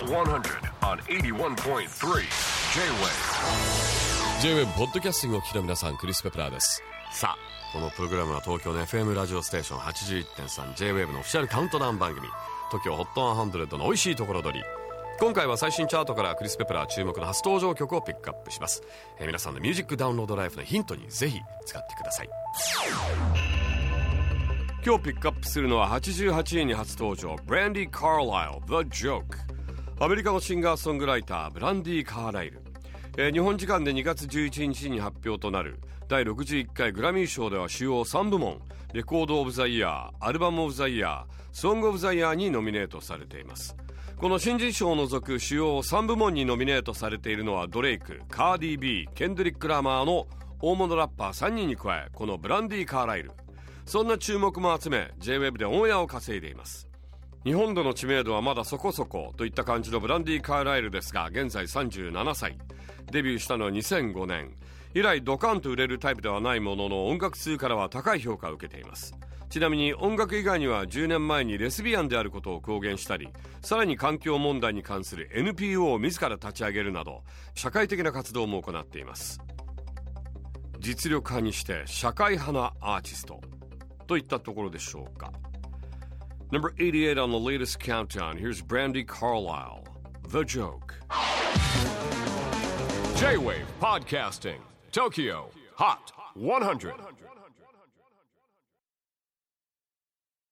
100 on 81.3 J-Wave ポッドキャスティングをお聞きの皆さん、クリス・ペプラーです。さあ、このプログラムは東京の FM ラジオステーション 81.3 J-Wave のオフィシャルカウントダウン番組、TOKYO HOT 100の美味しいところ取り。今回は最新チャートからクリス・ペプラー注目の初登場曲をピックアップします。皆さんのミュージックダウンロードライフのヒントにぜひ使ってください。今日ピックアップするのは88位に初登場、ブランディ・カーライル The Joke。 アメリカのシンガーソングライターブランディ・カーライル、日本時間で2月11日に発表となる第61回グラミー賞では主要3部門、レコード・オブ・ザ・イヤー、アルバム・オブ・ザ・イヤー、ソング・オブ・ザ・イヤーにノミネートされています。この新人賞を除く主要3部門にノミネートされているのはドレイク、カーディ・ビー、ケンドリック・ラマーの大物ラッパー3人に加え、このブランディ・カーライル、そんな注目も集め J-Wave でオンエアを稼いでいます。日本での知名度はまだそこそこといった感じのブランディ・カーライルですが、現在37歳。デビューしたのは2005年。以来ドカンと売れるタイプではないものの、音楽通からは高い評価を受けています。ちなみに音楽以外には10年前にレズビアンであることを公言したり、さらに環境問題に関する NPO を自ら立ち上げるなど、社会的な活動も行っています。実力派にして社会派なアーティストといったところでしょうか。Number 88 on the latest countdown. Here's Brandi Carlile, The Joke. J-Wave Podcasting, Tokyo Hot 100.